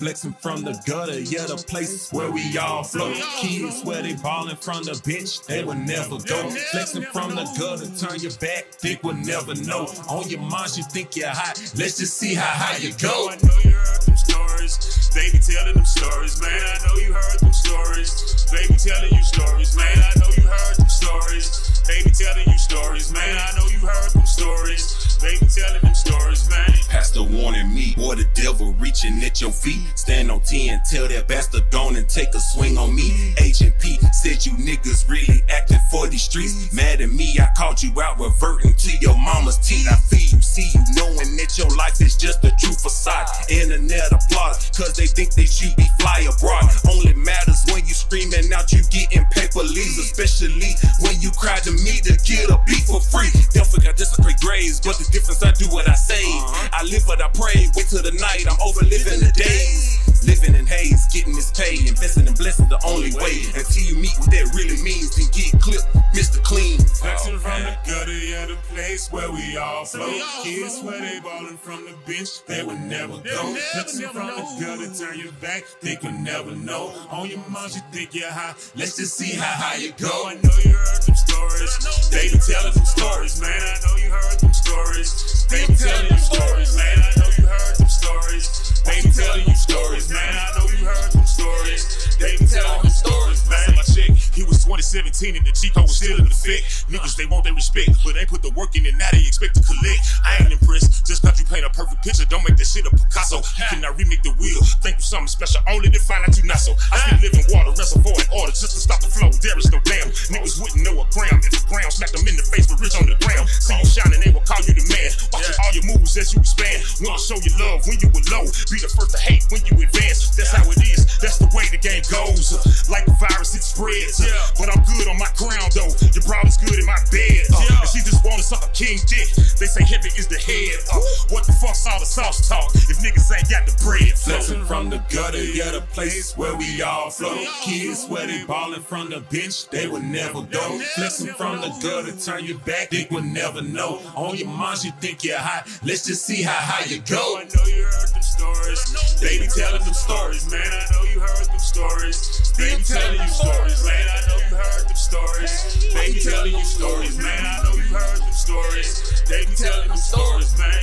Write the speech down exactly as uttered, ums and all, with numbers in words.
Flexing from the gutter, yeah, the place where we all flow. Kids swear they ballin' from the bench, they would never go. Flexing from the gutter, turn your back, think we'll never know. On your mind, you think you're hot, let's just see how high you go. I know you heard them stories, they be telling them stories, man. I know you heard them stories, they be telling you stories, man. I know you heard them stories, they be telling you stories, man. I know you heard them stories, they be telling them stories, man. Pastor warning me, boy, the devil reaching at your feet. Stand on ten, tell that bastard gone and take a swing on me. Agent P said you niggas really acting for these streets. Mad at me, I called you out reverting to your mama's teeth. I feel you, see you, knowing that your life is just a true facade. Internet applause, cause they think that you be fly abroad. Only matters when you screaming out, you getting paper leaves. Especially when you cry to me to get a beat for free. Don't forget desecrate graves, but the difference I do what I say. I live what I pray, wait till the night, I'm over living the days. Living in haze, getting this pay, investing in blessing the only way. Until you meet what that really means, then get clipped, Mister Clean. Flexing from the gutter, yeah, the place where we all flow. Kids swear they ballin' from the bench, they would never go. Flexing from the gutter, turn your back, think we'll never know. On your mind, you think you're high, let's just see how high you go. I know you heard them stories, they be telling them stories, man. I know you heard them stories, they be telling you stories, man. I know you heard them stories, they be telling you stories, man. I know you heard them stories, they be telling them stories, man. My chick, he was twenty seventeen and the G-Code was still in effect. Niggas, they want their respect, but they put the work in and now they expect to collect. I ain't impressed, just cause you paint a perfect picture, don't make that shit a Picasso. You cannot remake the wheel, think you something special, only to find out you not so. I still live in water, reservoir in order, just to stop the flow, there is no dam. Niggas wouldn't know a gram if the ground smacked them in the face, but rich on the ground. See you shining, they will call you the man. Watching all your moves as you expand. Wanna show you love when you were low, be the first to hate when you advance. That's how it is, that's the way the game goes. Like a virus, it spreads. But I'm good on my crown though. Your broad is good in my bed. Uh, and she just wanna suck a king dick. They say heavy is the head. Uh, what the fuck's all the sauce talk if niggas ain't got the bread? Flexing from the gutter, yeah, the place where we all flow. Kids swear they ballin' from the bench, they would never go. Flexing from the gutter, turn your back, think we'll never know. On your mind, you think you're hot, let's just see how high you go. I know you heard them stories, they be telling them stories, man. I know you heard them stories, they be telling you stories, man. I know you heard them stories, they be telling you stories, man. I know you heard them stories, they be telling them stories, man.